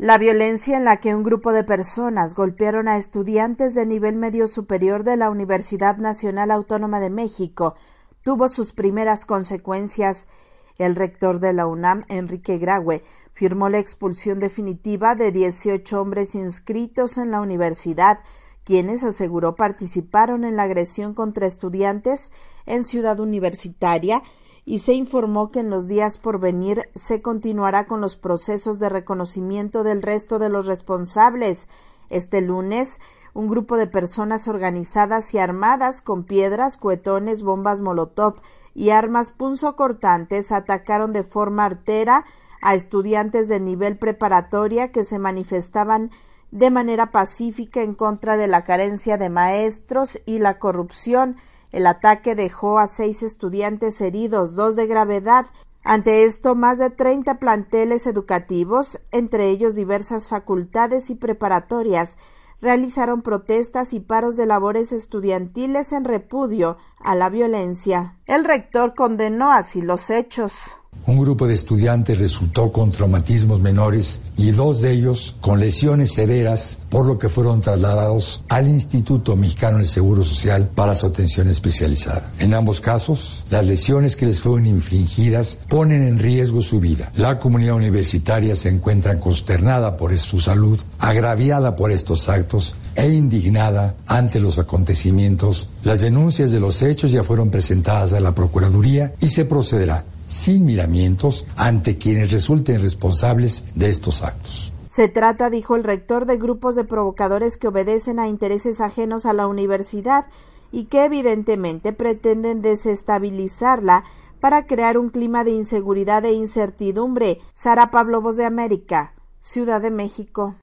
La violencia en la que un grupo de personas golpearon a estudiantes de nivel medio superior de la Universidad Nacional Autónoma de México tuvo sus primeras consecuencias. El rector de la UNAM, Enrique Graue, firmó la expulsión definitiva de 18 hombres inscritos en la universidad, quienes aseguró participaron en la agresión contra estudiantes en Ciudad Universitaria, y se informó que en los días por venir se continuará con los procesos de reconocimiento del resto de los responsables. Este lunes, un grupo de personas organizadas y armadas con piedras, cuetones, bombas molotov y armas punzocortantes atacaron de forma artera a estudiantes de nivel preparatoria que se manifestaban de manera pacífica en contra de la carencia de maestros y la corrupción. El ataque dejó a 6 estudiantes heridos, 2 de gravedad. Ante esto, más de 30 planteles educativos, entre ellos diversas facultades y preparatorias, realizaron protestas y paros de labores estudiantiles en repudio a la violencia. El rector condenó así los hechos. Un grupo de estudiantes resultó con traumatismos menores y 2 de ellos con lesiones severas, por lo que fueron trasladados al Instituto Mexicano del Seguro Social para su atención especializada. En ambos casos, las lesiones que les fueron infligidas ponen en riesgo su vida. La comunidad universitaria se encuentra consternada por su salud, agraviada por estos actos e indignada ante los acontecimientos. Las denuncias de los hechos ya fueron presentadas a la Procuraduría y se procederá sin miramientos ante quienes resulten responsables de estos actos. Se trata, dijo el rector, de grupos de provocadores que obedecen a intereses ajenos a la universidad y que evidentemente pretenden desestabilizarla para crear un clima de inseguridad e incertidumbre. Sara Pablo, Voz de América, Ciudad de México.